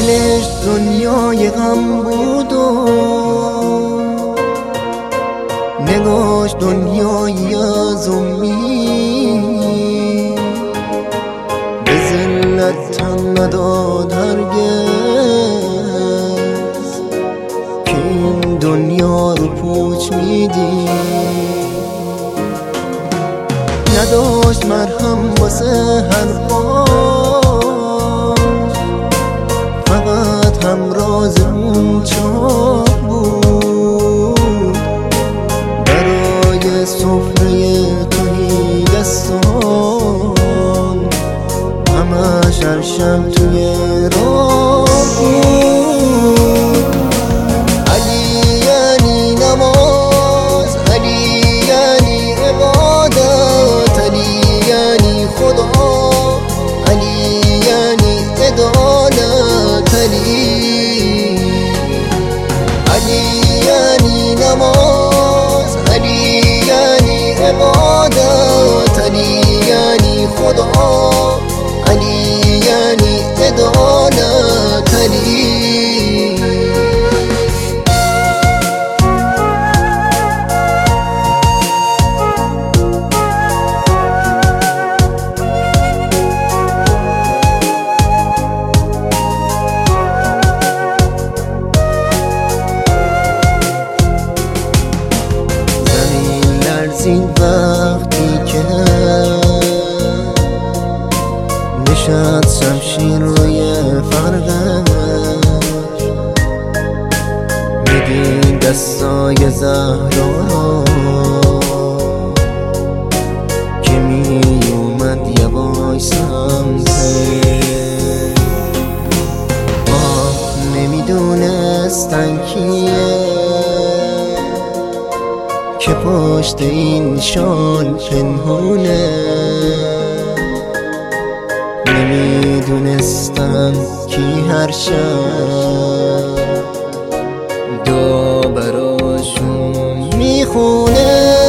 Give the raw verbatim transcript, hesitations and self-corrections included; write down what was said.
دلش دنیای غم بود و نگاش دنیایی از امید، به ذلت تن نداد هرگز که این دنیا رو پوچ میدی. نداشت مرهم واسه حرفاش، فقط همراز اون چاک بود. برای سفره توی دستان همش هر شب توی راه بود. علی یعنی نماز، علی یعنی عبادت، علی یعنی خدا، علی یعنی عدالت. علی علی یعنی نماز، علی یعنی عبادت، علی یعنی خدا، علی یعنی عدالت. علی این وقتی که نشست شمشیر روی فرقش، میدید دستای زهرا که می اومد یواش سمتش. آه نمیدونستن کیه که پشت این شال پنهونه، نمیدونستن کی هر شب دعا براشون میخونه.